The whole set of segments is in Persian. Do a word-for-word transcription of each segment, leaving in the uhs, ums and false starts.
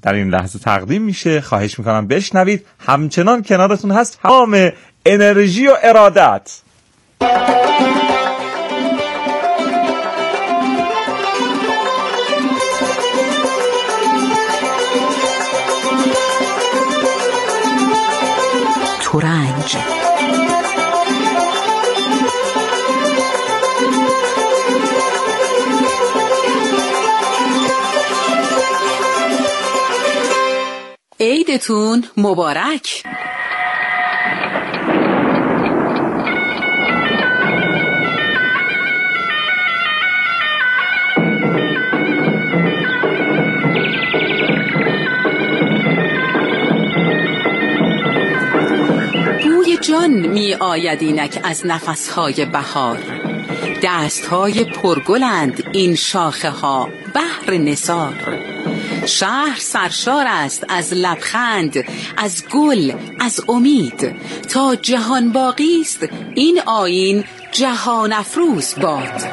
در این لحظه تقدیم میشه. خواهش میکنم بشنوید. همچنان کنارتون هست تمام انرژی و ارادت. ترنج عیدتون مبارک. بوی جان می آید اینک از نفسهای بهار، دستهای پرگلند این شاخه ها بحر نثار. شهر سرشار است از لبخند، از گل، از امید. تا جهان باقی است این آیین جهان افروز باد.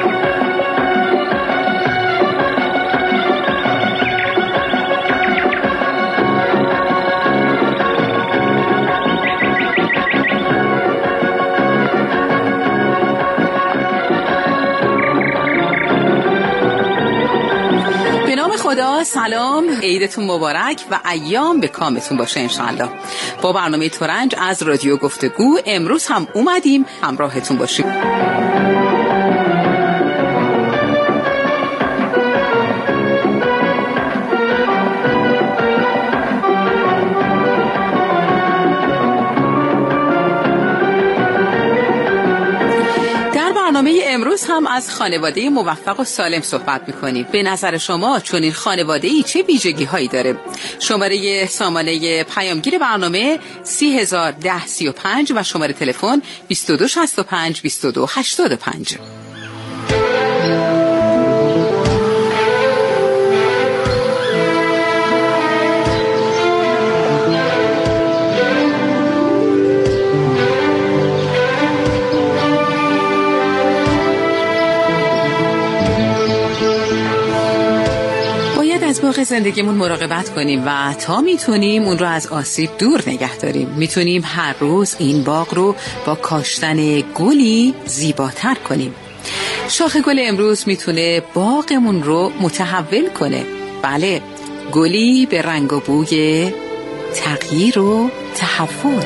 خدا سلام، عیدتون مبارک و ایام به کامتون باشه انشاءالله. با برنامه ترنج از رادیو گفتگو امروز هم اومدیم همراهتون باشیم. برنامه امروز هم از خانواده موفق و سالم صحبت می‌کنیم. به نظر شما چون این خانواده‌ای چه ویژگی‌هایی داره؟ شماره سامانه پیامگیر برنامه سی هزار ده سی و پنج و شماره تلفن بیست و دو شصت و پنج بیست و دو هشتاد و پنج. از باغ زندگیمون مراقبت کنیم و تا میتونیم اون رو از آسیب دور نگه داریم. میتونیم هر روز این باغ رو با کاشتن گلی زیباتر کنیم. شاخه گل امروز میتونه باغمون رو متحول کنه. بله، گلی به رنگ و بوی تغییر و تحول.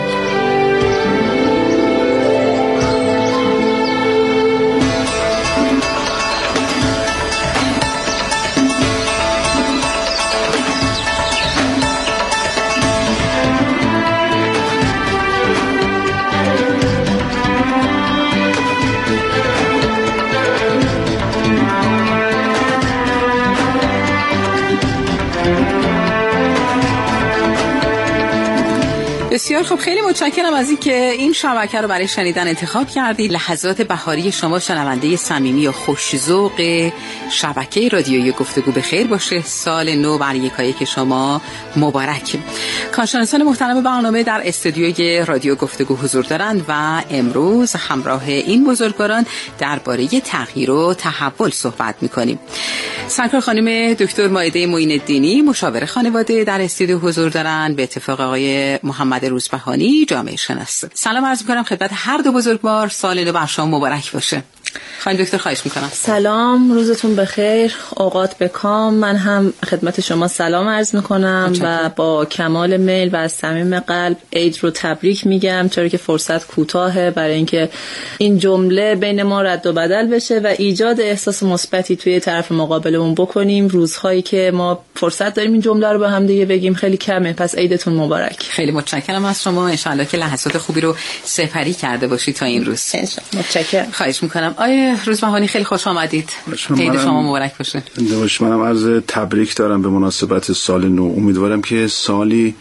بسیار خب، خیلی متشکرم از این که این شبکه رو برای شنیدن انتخاب کردید. لحظات بهاری شما شنونده صمیمی و خوش‌ذوق شبکه رادیویی گفتگو به خیر باشه. سال نو برای یکایک شما مبارک. کارشناسان محترم برنامه در استودیوی رادیو گفتگو حضور دارند و امروز همراه این بزرگواران درباره تغییر و تحول صحبت می‌کنیم. سرکار خانم دکتر مائده معین الدینی مشاور خانواده در استودیو حضور دارند، به اتفاق آقای محمد روزبهانی جامعه شناس. سلام عرض می‌کنم خدمت هر دو بزرگوار. سال نو بر شما مبارک باشه. خانم دکتر خواهش میکنم. سلام، روزتون بخیر، اوقات بکام. من هم خدمت شما سلام عرض میکنم و با کمال میل و از صمیم قلب عید رو تبریک میگم، چرا که فرصت کوتاهه برای اینکه این جمله بین ما رد و بدل بشه و ایجاد احساس مثبتی توی طرف مقابلمون بکنیم. روزهایی که ما فرصت داریم این جمله رو با هم دیگه بگیم خیلی کمه. پس عیدتون مبارک. خیلی متشکرم از شما. ان شاء الله که لحظات خوبی رو سپری کرده باشید تا این روز. ان شاء الله. متشکرم. خواهش میکنم. آیه روزبهانی خیلی خوش آمدید. عید شما مبارک باشه. داشت منم عرض تبریک دارم به مناسبت سال نو. امیدوارم که سالی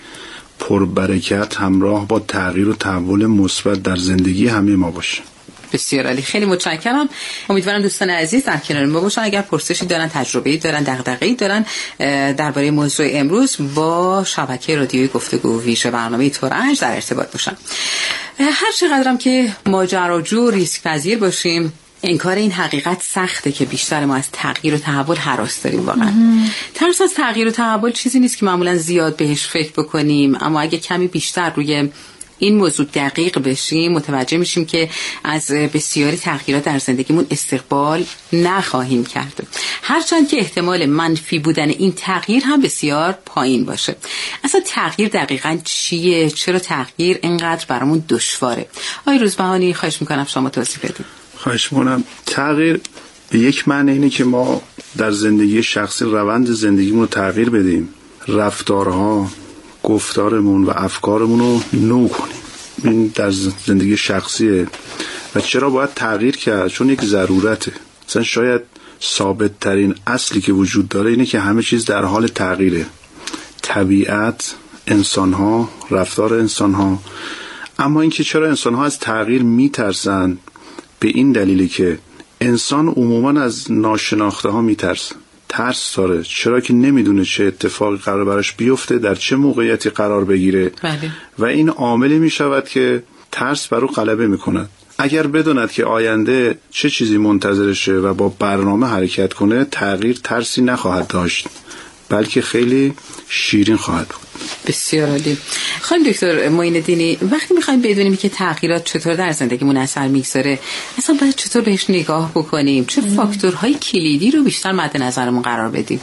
پربرکت همراه با تغییر و تحول مثبت در زندگی همه ما باشه. بسیار عالی، خیلی متشکرم. امیدوارم دوستان عزیز در کنار ما باشن. اگر پرسشی دارن، تجربه‌ای دارن، دغدغه‌ای دارن درباره موضوع امروز، با شبکه رادیویی گفتگو ویژه برنامه ترنج در ارتباط باشن. هر چقدرم که ماجراجو ریسک پذیر باشیم، انکار این حقیقت سخته که بیشتر ما از تغییر و تحول هراس داریم. واقعا ترس از تغییر و تحول چیزی نیست که معمولا زیاد بهش فکر بکنیم، اما اگه کمی بیشتر روی این موضوع دقیق بشیم متوجه میشیم که از بسیاری تغییرات در زندگیمون استقبال نخواهیم کرد، هرچند که احتمال منفی بودن این تغییر هم بسیار پایین باشه. اصلا تغییر دقیقاً چیه؟ چرا تغییر اینقدر برامون دشواره؟ آقای روزبهانی خواهش میکنم شما توضیح بدید. خواهش میکنم. تغییر به یک معنی اینه که ما در زندگی شخصی روند زندگیمون رو تغییر بدیم، رفتارها، گفتارمون و افکارمون رو نو کنیم. این در زندگی شخصیه. و چرا باید تغییر کرد؟ چون یک ضرورته. مثلا شاید ثابت ترین اصلی که وجود داره اینه که همه چیز در حال تغییره، طبیعت، انسانها، رفتار انسانها. اما اینکه چرا انسانها از تغییر میترسن، به این دلیلی که انسان عموما از ناشناخته ها میترسه، ترس داره، چرا که نمیدونه چه اتفاقی قرار براش بیفته، در چه موقعیتی قرار بگیره. بله. و این عاملی میشود که ترس بر او غلبه میکند. اگر بدوند که آینده چه چیزی منتظرشه و با برنامه حرکت کنه، تغییر ترسی نخواهد داشت، بلکه خیلی شیرین خواهد بود. بسیار عالی. خانم دکتر معین‌الدینی، وقتی میخوایم بدونیم که تغییرات چطور در زندگیمون اثر میگذاره، اصلا باید چطور بهش نگاه بکنیم؟ چه فاکتورهای کلیدی رو بیشتر مد نظرمون قرار بدیم؟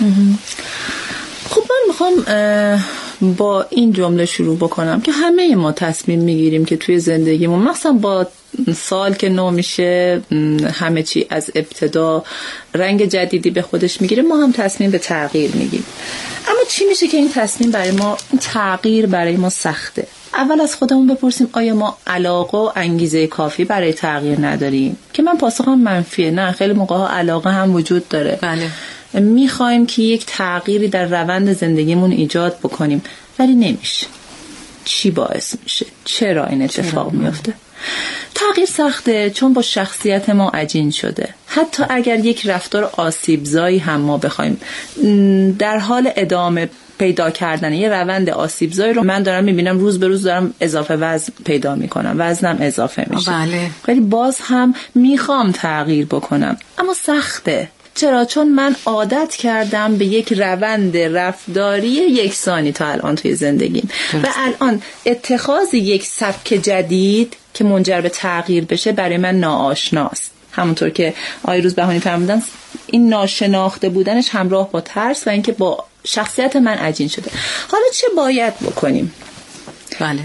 خب من میخوام با این جمله شروع بکنم که همه ما تصمیم میگیریم که توی زندگیمون، مثلا با سال که نو میشه، همه چی از ابتدا رنگ جدیدی به خودش میگیره، ما هم تصمیم به تغییر میگیریم. اما چی میشه که این تصمیم برای ما، این تغییر برای ما سخته؟ اول از خودمون بپرسیم آیا ما علاقه و انگیزه کافی برای تغییر نداریم؟ که من پاسخم منفیه. نه، خیلی موقع ها علاقه هم وجود داره. بله. میخوایم که یک تغییری در روند زندگیمون ایجاد بکنیم ولی نمیشه. چی باعث میشه؟ چرا این اتفاق میفته؟ تغییر سخته چون با شخصیت ما عجین شده. حتی اگر یک رفتار آسیبزایی هم ما بخوایم در حال ادامه پیدا کردن یه روند آسیبزایی رو من دارم میبینم، روز به روز دارم اضافه وزن پیدا میکنم، وزنم اضافه میشه. بله. ولی باز هم میخوام تغییر بکنم اما سخته. چرا؟ چون من عادت کردم به یک روند رفتاری یکسانی تا الان توی زندگیم و الان اتخاذ یک سبک جدید که منجر به تغییر بشه برای من ناآشناست. همونطور که آقای روزبهانی فرمودن، این ناشناخته بودنش همراه با ترس و اینکه با شخصیت من عجین شده. حالا چه باید بکنیم؟ بله.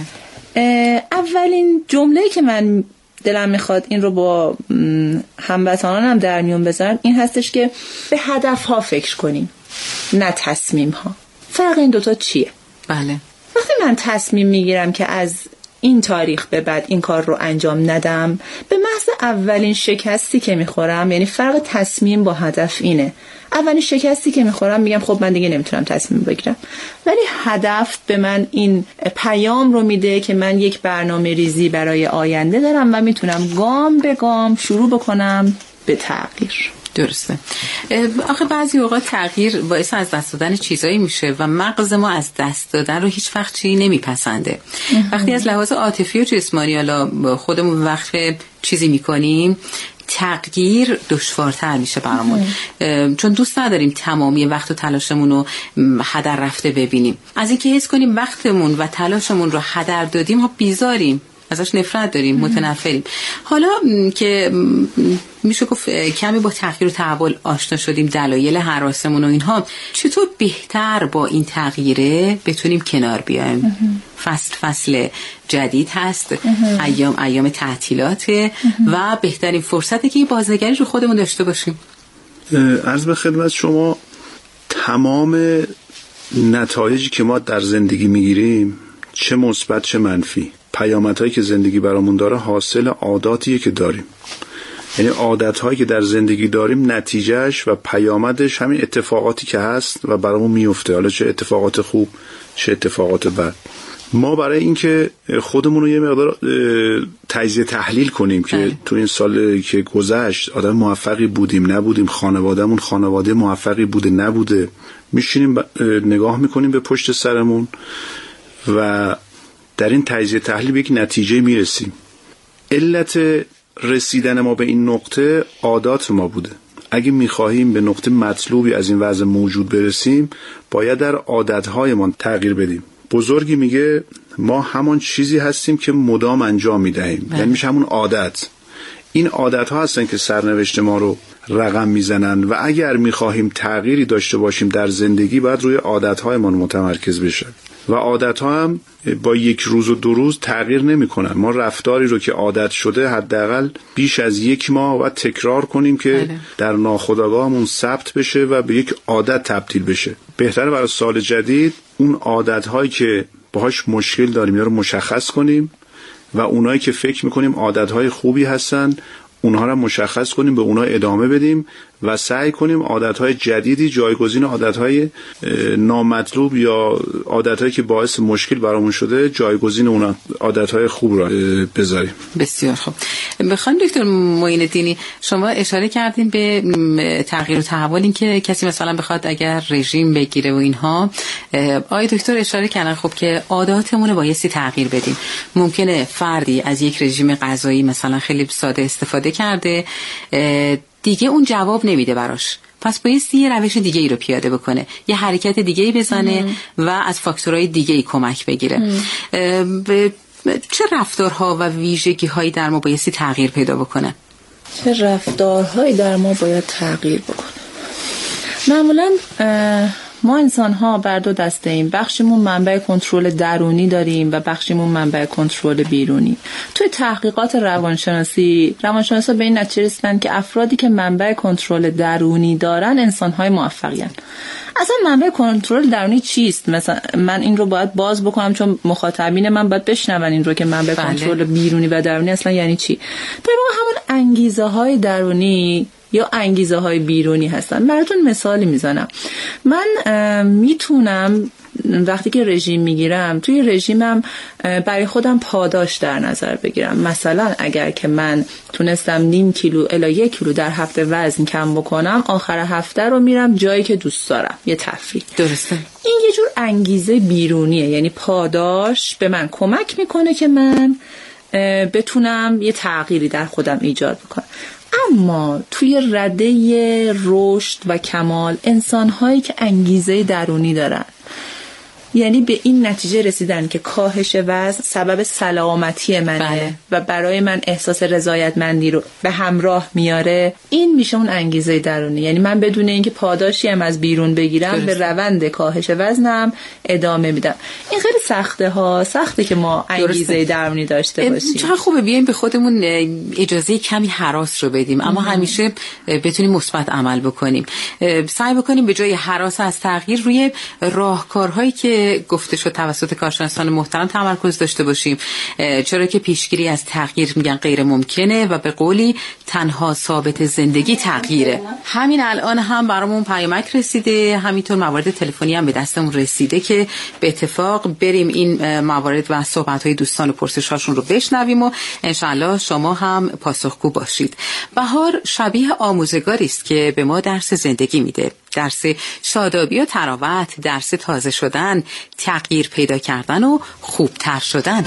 اولین جمله‌ای که من دلم میخواد این رو با هموطنانم در میون بذارم این هستش که به هدفها فکر کنیم، نه تصمیم‌ها. فرق این دوتا چیه؟ بله. وقتی من تصمیم میگیرم که از این تاریخ به بعد این کار رو انجام ندم، به محض اولین شکستی که میخورم، یعنی فرق تصمیم با هدف اینه، اولین شکستی که میخورم میگم خب من دیگه نمیتونم تصمیم بگیرم، ولی هدف به من این پیام رو میده که من یک برنامه ریزی برای آینده دارم و میتونم گام به گام شروع بکنم به تغییر. درسته. آخه بعضی اوقات تغییر باعث از دست دادن چیزایی میشه و مغز ما از دست دادن رو هیچ وقت چی نمیپسنده. وقتی از لحاظ عاطفی و جسمانی حالا خودمون وقت چیزی میکنیم، تغییر دشوارتر میشه برامون، چون دوست نداریم تمامی وقت و تلاشمون رو هدر رفته ببینیم. از اینکه حس کنیم وقتمون و تلاشمون رو هدر دادیم ها بیزاریم، ازش نفرت داریم، متنفریم. حالا که میشه گفت کمی با تغییر و تحول آشنا شدیم، دلایل هراسمون و اینها، چطور بهتر با این تغییره بتونیم کنار بیایم؟ فصل فصل جدید هست، ایام ایام تعطیلاته و بهترین فرصته که این بازنگری رو خودمون داشته باشیم. عرض به خدمت شما، تمام نتایجی که ما در زندگی میگیریم، چه مثبت چه منفی، پیامدهایی که زندگی برامون داره حاصل عاداتیه که داریم. یعنی عادتهایی که در زندگی داریم نتیجهش و پیامدش همین اتفاقاتی که هست و برامون میفته، حالا چه اتفاقات خوب چه اتفاقات بد. ما برای اینکه خودمون رو یه مقدار تجزیه تحلیل کنیم که اه. تو این سال که گذشت آدم موفقی بودیم نبودیم، خانوادهمون خانواده موفقی بوده نبوده، میشینیم نگاه میکنیم به پشت سرمون و در این تجزیه تحلیل به یک نتیجه میرسیم. علت رسیدن ما به این نقطه عادات ما بوده. اگه میخواهیم به نقطه مطلوبی از این وضع موجود برسیم، باید در عادتهایمان تغییر بدیم. بزرگی میگه ما همان چیزی هستیم که مدام انجام میدهیم. یعنی میشه همون عادت. این عادت ها هستن که سرنوشت ما رو رقم میزنن و اگر میخواهیم تغییری داشته باشیم در زندگی، باید روی عادت هایمان متمرکز بشه. و عادت ها هم با یک روز و دو روز تغییر نمی کنن. ما رفتاری رو که عادت شده حداقل بیش از یک ماه باید تکرار کنیم که بله. در ناخودآگاهمون ثبت بشه و به یک عادت تبدیل بشه. بهتره برای سال جدید اون عادت هایی که باهاش مشکل داریم یا رو مشخص کنیم و اونایی که فکر میکنیم عادت های خوبی هستن اونها رو مشخص کنیم، به اونها ادامه بدیم و سعی کنیم عادت‌های جدیدی جایگزین عادت‌های نامطلوب یا عادت‌هایی که باعث مشکل برامون شده جایگزین اون عادت‌های خوب را بذاریم. بسیار خوب. بخوام دکتر معین الدینی، شما اشاره کردین به تغییر و تحول، این که کسی مثلا بخواد اگر رژیم بگیره و اینها، آقای دکتر اشاره کردن خب که عاداتمون رو بایستی تغییر بدیم. ممکنه فردی از یک رژیم غذایی مثلا خیلی ساده استفاده کرده، دیگه اون جواب نمیده براش، پس بایستی یه روش دیگه ای رو پیاده بکنه، یه حرکت دیگه ای بزنه و از فاکتورهای دیگه ای کمک بگیره. چه رفتارها و ویژگی هایی در ما بایستی تغییر پیدا بکنه؟ چه رفتارهایی در ما باید تغییر بکنه؟ معمولا ما انسان ها بر دو دسته ایم. بخشیمون منبع کنترل درونی داریم و بخشیمون منبع کنترل بیرونی. توی تحقیقات روانشناسی روانشناسا به این نتیجه رسیدن که افرادی که منبع کنترل درونی دارن انسان های موفقی هستند. اصلا منبع کنترل درونی چیست؟ مثلا من این رو باید باز بکنم چون مخاطبین من باید بشنون این رو که منبع بله. کنترل بیرونی و درونی اصلا یعنی چی؟ در واقع همون انگیزه های درونی یا انگیزه های بیرونی هستن. براتون مثالی میزنم. من میتونم وقتی که رژیم میگیرم توی رژیمم برای خودم پاداش در نظر بگیرم. مثلا اگر که من تونستم نیم کیلو الی یک کیلو در هفته وزن کم بکنم، آخر هفته رو میرم جایی که دوست دارم، یه تفریح. درسته. این یه جور انگیزه بیرونیه، یعنی پاداش به من کمک میکنه که من بتونم یه تغییری در خودم ایجاد بکنم. اما توی رده رشد و کمال انسان‌هایی که انگیزه درونی دارن، یعنی به این نتیجه رسیدن که کاهش وزن سبب سلامتی منه بله. و برای من احساس رضایتمندی رو به همراه میاره، این میشه اون انگیزه درونی. یعنی من بدون اینکه پاداشی هم از بیرون بگیرم درست. به روند کاهش وزنم ادامه میدم. این خیلی سخته ها، سخته که ما انگیزه درسته. درونی داشته باشیم. چقدر خوبه بیایم به خودمون اجازه کمی هراس رو بدیم، اما همیشه بتونیم مثبت عمل بکنیم. سعی بکنیم به جای هراس از تغییر روی راهکارهایی که گفته شد توسط کارشناسان محترم تمرکز داشته باشیم، چرا که پیشگیری از تغییر میگن غیر ممکنه و به قولی تنها ثابت زندگی تغییره. همین الان هم برامون پیامک رسیده، همینطور موارد تلفنی هم به دستمون رسیده که به اتفاق بریم این موارد و صحبت‌های دوستان و پرسش‌هاشون رو بشنویم و انشالله شما هم پاسخگو باشید. بهار شبیه آموزگاری است که به ما درس زندگی میده، درس شادابی و تراوت، درس تازه شدن، تغییر پیدا کردن و خوبتر شدن.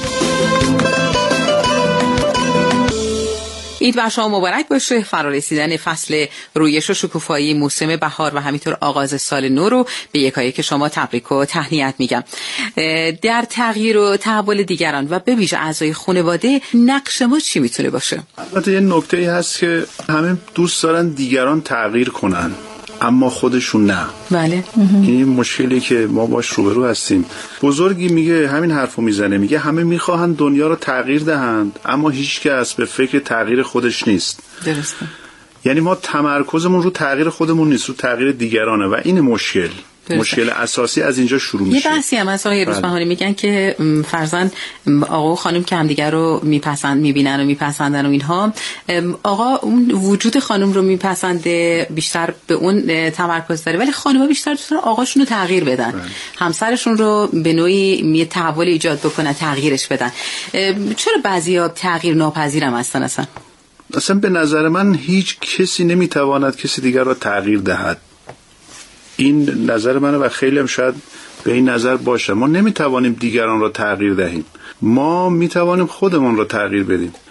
عید بر شما مبارک باشه. فرارسیدن فصل رویش و شکوفایی موسم بهار و همینطور آغاز سال نو رو به یکایک شما تبریک و تهنیت میگم. در تغییر و تحول دیگران و به ویژه اعضای خانواده نقش ما چی میتونه باشه؟ البته یه نکته‌ای هست که همه دوست دارن دیگران تغییر کنن اما خودشون نه. بله. این مشکلی که ما باش روبرو هستیم. بزرگی میگه همین حرفو میزنه، میگه همه میخواهند دنیا رو تغییر دهند اما هیچ کس به فکر تغییر خودش نیست. درسته. یعنی ما تمرکزمون رو تغییر خودمون نیست، رو تغییر دیگرانه و این مشکل درسته. مشکل اساسی از اینجا شروع میشه. یه بحثی هم از آقای روزبهانی میگن که فرضاً آقا و خانم که همدیگر رو میپسند میبینن و میپسندن و اینها، آقا اون وجود خانم رو میپسنده، بیشتر به اون تمرکز داره، ولی خانم‌ها بیشتر دوست دارن آقاشون رو تغییر بدن، بله. همسرشون رو به نوعی یه تحول ایجاد بکنن، تغییرش بدن. چرا بعضیا تغییر ناپذیرم هستن اصلا؟ اصلا به نظر من هیچ کسی نمیتواند کسی دیگر را تغییر دهد. این نظر منه و خیلی هم شاید به این نظر باشه. ما نمیتوانیم دیگران را تغییر دهیم، ما میتوانیم خودمون را تغییر بدیم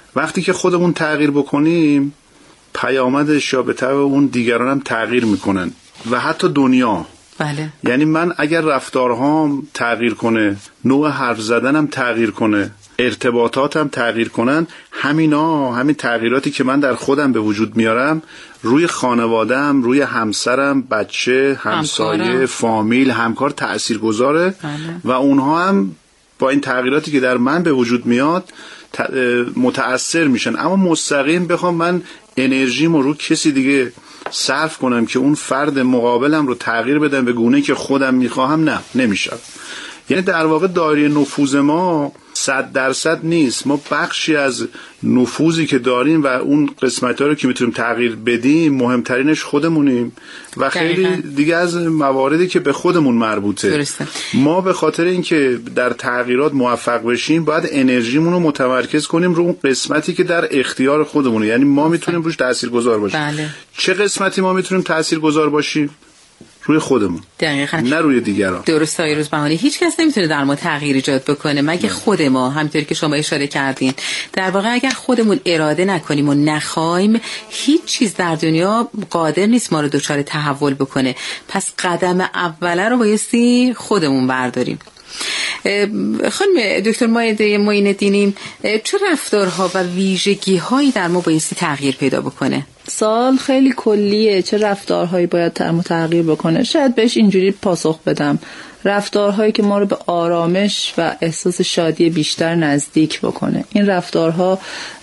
وقتی که خودمون تغییر بکنیم پیامدش یا به تبع اون دیگران هم تغییر میکنن و حتی دنیا. بله. یعنی من اگر رفتارهام تغییر کنه، نوع حرف زدنم تغییر کنه، ارتباطاتم تغییر کنن، همینا همین تغییراتی که من در خودم به وجود میارم روی خانواده‌ام، روی همسرم، بچه، همسایه، همکارم. فامیل، همکار تأثیرگذاره. بله. و اونها هم با این تغییراتی که در من به وجود میاد متأثر میشن. اما مستقیم بخوام من انرژیمو رو کسی دیگه صرف کنم که اون فرد مقابلم رو تغییر بدم به گونه‌ای که خودم میخواهم، نه نمیشه. یعنی در واقع دایره نفوذ ما صد درصد نیست. ما بخشی از نفوذی که داریم و اون قسمت‌ها رو که میتونیم تغییر بدیم مهمترینش خودمونیم و خیلی دقیقا. دیگه از مواردی که به خودمون مربوطه. درسته. ما به خاطر اینکه در تغییرات موفق بشیم باید انرژیمون رو متمرکز کنیم رو اون قسمتی که در اختیار خودمونه، یعنی ما میتونیم روش تاثیرگذار باشیم. بله. چه قسمتی ما میتونیم تاثیرگذار باشیم؟ روی خودمون، دقیقاً، نه روی دیگران. درسته آقای روزبهانی، هیچ کس نمیتونه در ما تغییر ایجاد بکنه مگه نه. خود ما، همونطوری که شما اشاره کردین. در واقع اگر خودمون اراده نکنیم و نخوایم هیچ چیز در دنیا قادر نیست ما رو دچار تحول بکنه. پس قدم اوله رو بایستی خودمون برداریم. خانم دکتر مائده معین‌الدینی، چه رفتارها و ویژگی‌هایی در ما بایستی تغییر پیدا بکنه؟ سوال خیلی کلیه، چه رفتارهایی باید تغییر بکنه. شاید بهش اینجوری پاسخ بدم: رفتارهایی که ما رو به آرامش و احساس شادی بیشتر نزدیک بکنه. این رفتارها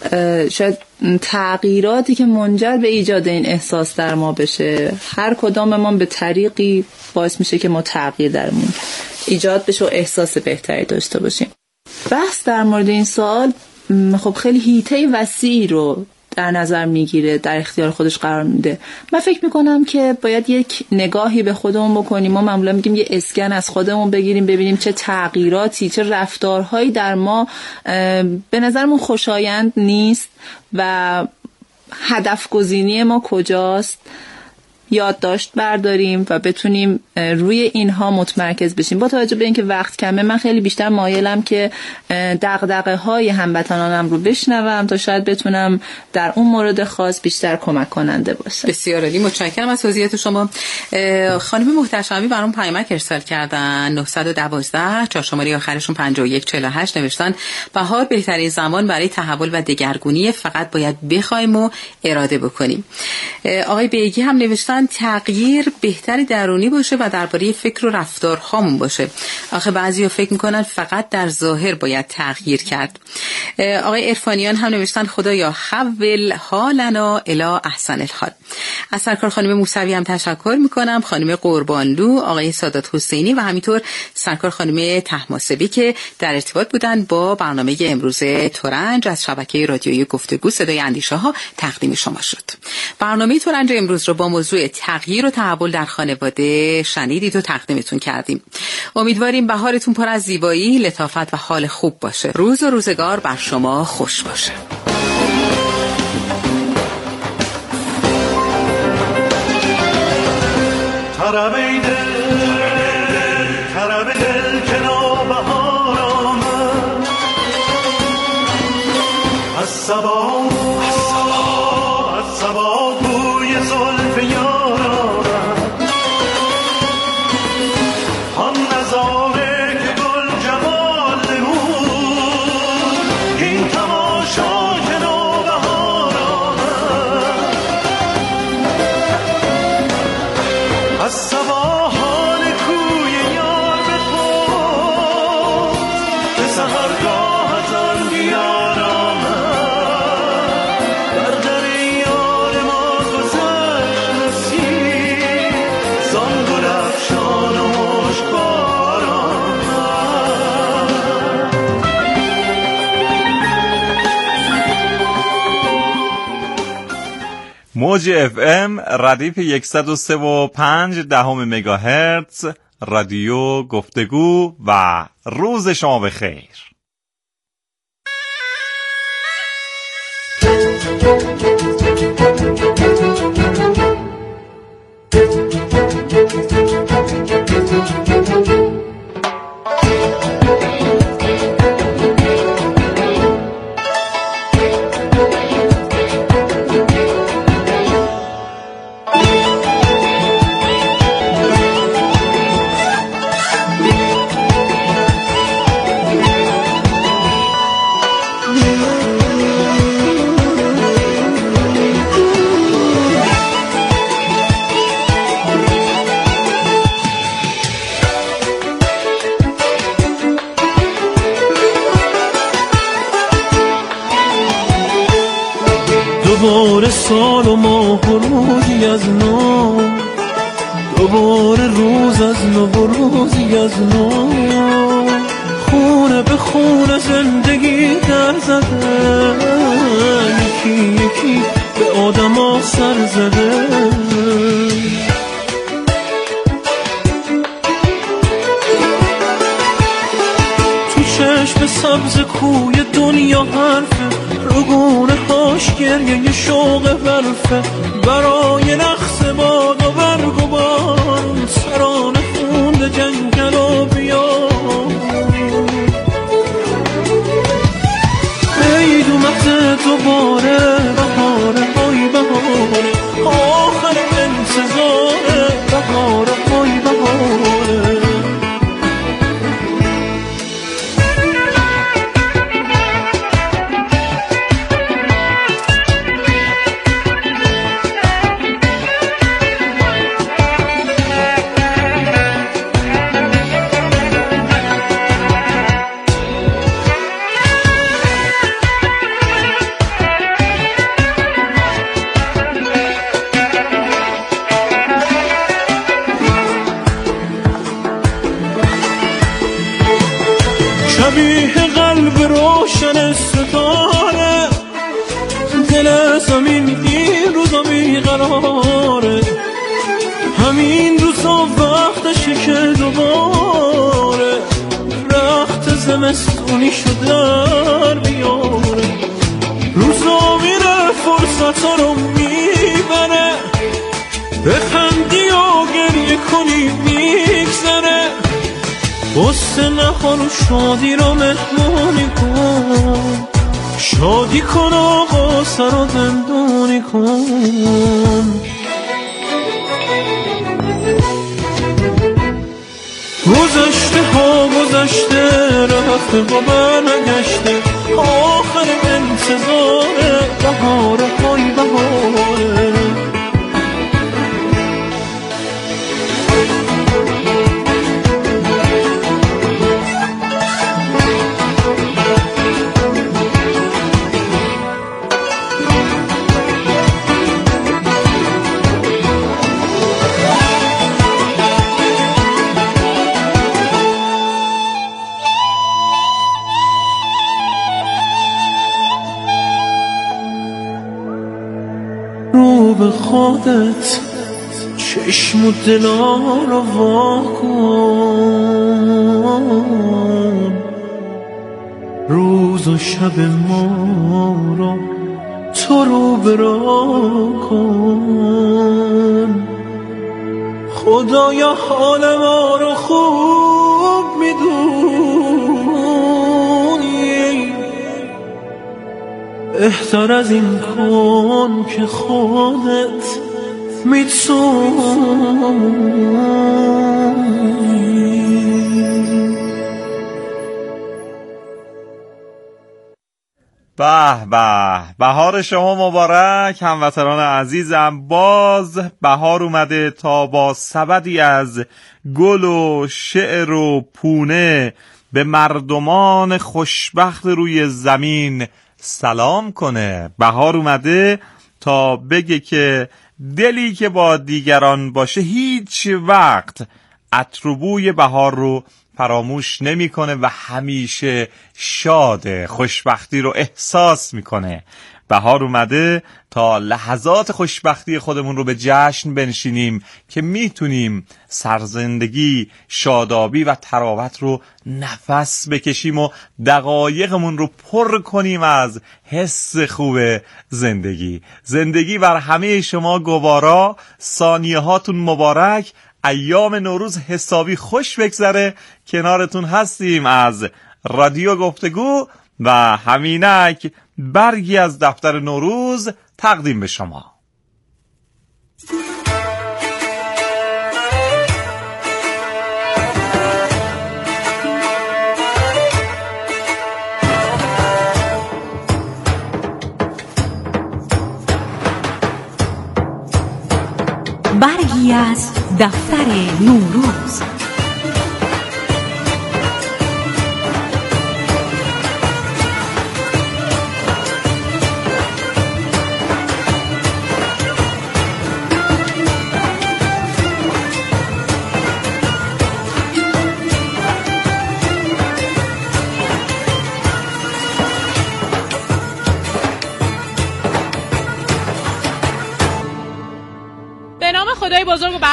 شاید تغییراتی که منجر به ایجاد این احساس در ما بشه، هر کدام ما به طریقی باعث میشه که ما تغییر درمون ایجاد بشه و احساس بهتری داشته باشیم. بحث در مورد این سوال خب خیلی حیطه وسیعی رو در نظر میگیره، در اختیار خودش قرار میده. من فکر میکنم که باید یک نگاهی به خودمون بکنیم. ما معمولا میگیم یه اسکن از خودمون بگیریم، ببینیم چه تغییراتی، چه رفتارهایی در ما به نظرمون خوشایند نیست و هدف گزینی ما کجاست. یادداشت برداریم و بتونیم روی اینها متمرکز بشیم. با توجه به اینکه وقت کمه، من خیلی بیشتر مایلم که دغدغه‌های هموطنانم رو بشنوم تا شاید بتونم در اون مورد خاص بیشتر کمک کننده باشم. بسیار عالی، متشکرم از توضیحات شما. خانم محتشمی برام پیامک ارسال کردن، نه یک دو چهارشماره آخرشون پنجاه و یک چهل و هشت، نوشتن بهار بهترین زمان برای تحول و دگرگونی، فقط باید بخوایم و اراده بکنیم. آقای بیگی هم نوشتن تغییر بهتری درونی باشه و درباره فکر و رفتارهامون باشه. آخه بعضیا فکر میکنن فقط در ظاهر باید تغییر کرد. آقای عرفانیان هم نوشتن خدایا حول حالنا الی احسن الحال. از سرکار خانم موسوی هم تشکر میکنم، خانم قربانلو، آقای سادات حسینی و همینطور سرکار خانم طهماسبی که در ارتباط بودن با برنامه امروز ترنج از شبکه رادیویی گفتگو صدای اندیشه ها تقدیم شما شد. برنامه ترنج امروز رو با موضوع تغییر و تحول در خانواده شنیدید و تقدیمتون کردیم. امیدواریم بهارتون پر از زیبایی، لطافت و حال خوب باشه. روز و روزگار بر شما خوش باشه. طرب دل طرب دل که نوبهار آمد، از صبا از صبا بوی زلف یار آمد، آن نظاره که گل جمال نمود، این تماشا که نوبهار آمد، از صبا حال کوی یار بپرس که سحرگاه از آن دیار آمد، بر در یار ما گذشت نسیم زان گل افشان و مشکبار آمد. موج اف ام ردیف صد و سه و پنج دهم مگاهرتز، رادیو گفتگو و روز شما بخیر. دوباره سال و ماه و روزی از نو، دوباره روز از نو و روزی از نو، خونه به خونه زندگی در زده، یکی یکی به آدم ها سر زده. تو چشم سبز کوی دنیا حرفه، رگونه هاش گریه شوق برفه، برای نقص باد و برگ و بارون، سرانه خونده جنگل و بیار. عید اومده دوباره، بهاره های بهاره، آخر انتظاره، بهاره های بهاره. شبیه قلب روشن ستاره، دل زمین این روزا بیقراره، همین روزا وقتشه که دوباره رخت زمستونی شده بیاره. روزا میره فرصت ها رو میبره، بخندی و گریه کنی میگذره، غصه نخور و شادی رو مهمونی کن، شادی کن و غصه رو زندونی کن. گذشته ها گذشته، رفته با برنگشته، آخر انتظاره، بهاره های بهاره. به خودت چشم و دلا رو وا کن، روز و شب ما رو تو رو برا کن. خدایا حال ما رو خوب میدونی، بهتر از این کن که خودت میتونی. به به، بهار شما مبارک هموطنان عزیزم. باز بهار اومده تا با سبدی از گل و شعر و پونه به مردمان خوشبخت روی زمین سلام کنه. بهار اومده تا بگه که دلی که با دیگران باشه هیچ وقت عطر و بوی بهار رو فراموش نمیکنه و همیشه شاده، خوشبختی رو احساس میکنه. بهار اومده تا لحظات خوشبختی خودمون رو به جشن بنشینیم که میتونیم سرزندگی، شادابی و تراوت رو نفس بکشیم و دقایقمون رو پر کنیم از حس خوب زندگی. زندگی بر همه شما گوارا، ثانیه هاتون مبارک، ایام نوروز حسابی خوش بگذره. کنارتون هستیم از رادیو گفتگو و همینک برگی از دفتر نوروز تقدیم به شما. برگی از دفتر نوروز.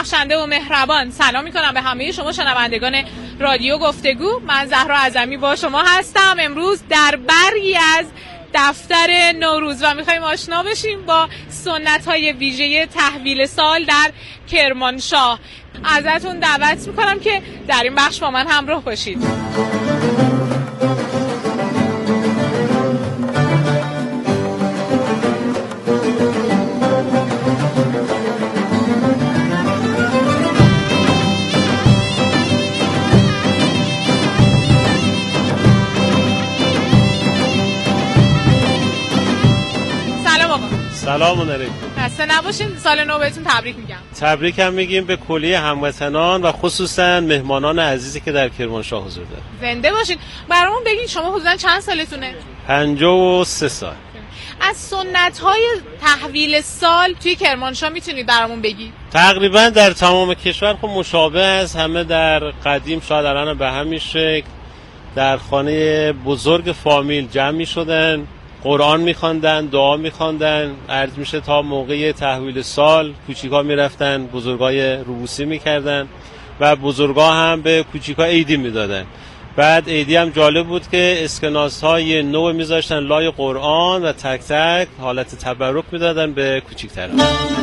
بخشنده و مهربان سلام میکنم به همه شما شنوندگان رادیو گفتگو. من زهرا اعظمی با شما هستم امروز در برگی از دفتر نوروز و میخوایم آشنا بشیم با سنت‌های ویژه تحویل سال در کرمانشاه. ازتون دعوت میکنم که در این بخش با من همراه باشید. سلام علیکم. خسته نباشین. سال نو بهتون تبریک میگم. تبریک هم میگیم به کلیه هموطنان و خصوصا مهمانان عزیزی که در کرمانشاه حضور دارن. زنده باشین. برامون بگین شما حدوداً چند سالتونه؟ پنجاه و سه سال. از سنت‌های تحویل سال توی کرمانشاه میتونید برامون بگید؟ تقریبا در تمام کشور خب مشابه است. همه در قدیم شاید الان به همین شکل در خانه بزرگ فامیل جمع میشدن، قرآن میخواندن، دعا میخواندن، عرض میشه تا موقع تحویل سال کوچیکا میرفتن بزرگای روبوسی میکردن و بزرگا هم به کوچیکا عیدی میدادن. بعد عیدی هم جالب بود که اسکناس های نو میذاشتن لای قرآن و تک تک حالت تبرک میدادن به کوچیکتران.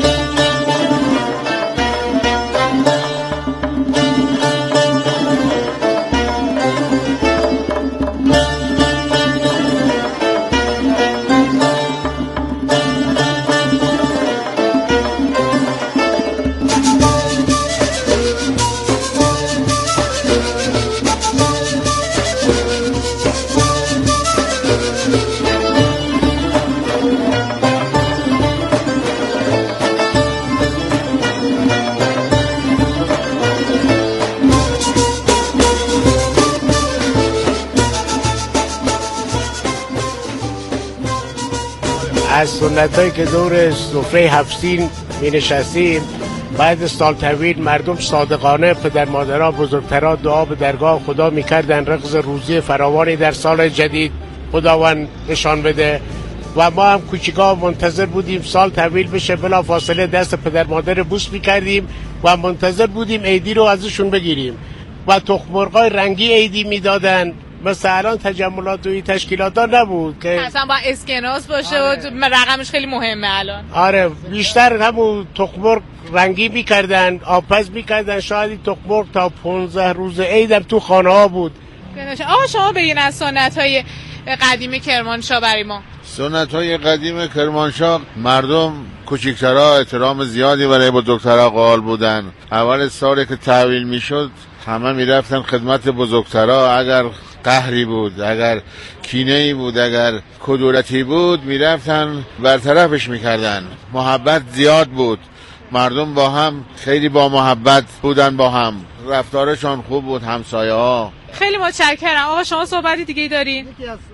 از سنتایی که دور سفره هفت‌سین می نشستیم بعد از سال تحویل مردم صادقانه پدر مادرها بزرگترها دعا به درگاه خدا میکردن رزق روزی فراوانی در سال جدید خداوند نشان بده و ما هم کوچیکا منتظر بودیم سال تحویل بشه، بلا فاصله دست پدر مادر بوس میکردیم و منتظر بودیم عیدی رو ازشون بگیریم و تخم مرغای رنگی عیدی میدادن. مثلا الان تجملات و تشکیلات ها نبود که اصلا با اسکناس باشه. آره. و رقمش خیلی مهمه الان. آره بیشتر همون تخم مرغ رنگی میکردن، آبپز میکردن. شاید تخم مرغ تا پانزده روز عیدم تو خانه ها بود. آقا شما بگین از سنت های قدیم کرمانشاه برای ما. سنت های قدیم کرمانشاه مردم کوچیکترها احترام زیادی برای بزرگترها قائل بودن. اول سالی که تحویل میشد همه میرفتن خدمت بزرگترها. اگر قهری بود، اگر کینه‌ای بود، اگر کدورتی بود میرفتن برطرفش میکردن. محبت زیاد بود، مردم با هم خیلی با محبت بودن، با هم رفتارشان خوب بود. همسایه ها. خیلی متشکرم. آقا شما صحبتی دیگه ای دارین؟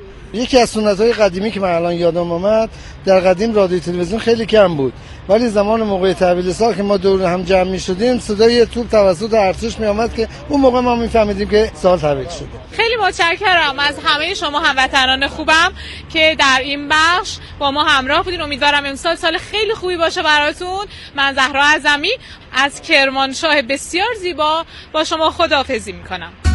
یکی از سنت‌های قدیمی که من الان یادم اومد، در قدیم رادیو تلویزیون خیلی کم بود ولی زمان موقع تحویل سال که ما دور هم جمع می‌شدیم صدای توپ توسط ارتش می‌آمد که اون موقع ما می‌فهمیدیم که سال تحویل شده. خیلی متشکرم از همه شما هموطنان خوبم که در این بخش با ما همراه بودین. امیدوارم امسال سال خیلی خوبی باشه براتون. من زهرا اعظمی از کرمانشاه بسیار زیبا با شما خداحافظی می‌کنم.